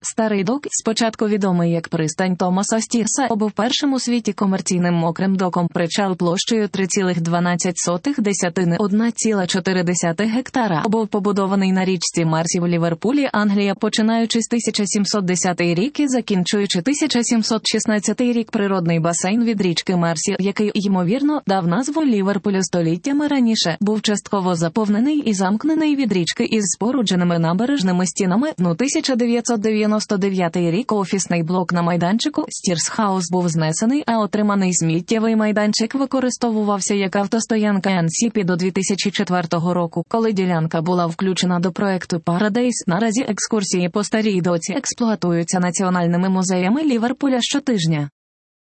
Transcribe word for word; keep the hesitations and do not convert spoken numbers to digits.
Старий док, спочатку відомий як пристань Томаса Стірса, був першим у світі комерційним мокрим доком. Причал площею три цілих дванадцять сотих десятини (один цілих чотири десятих гектара був побудований на річці Мерсі в Ліверпулі, Англія, починаючи з тисяча сімсот десятий рік і закінчуючи тисяча сімсот шістнадцятий рік. Природний басейн від річки Мерсі, який, ймовірно, дав назву Ліверпулю століттями раніше, був частково заповнений і замкнений від річки із спорудженими набережними стінами. Ну тисяча дев'ятсот дев'яносто дев'ятий рік офісний блок на майданчику Стірс Хаус був знесений, а отриманий сміттєвий майданчик використовувався як автостоянка Ен Сі Пі до дві тисячі четвертого року, коли ділянка була включена до проекту Парадейс. Наразі екскурсії по старій доці експлуатуються національними музеями Ліверпуля щотижня.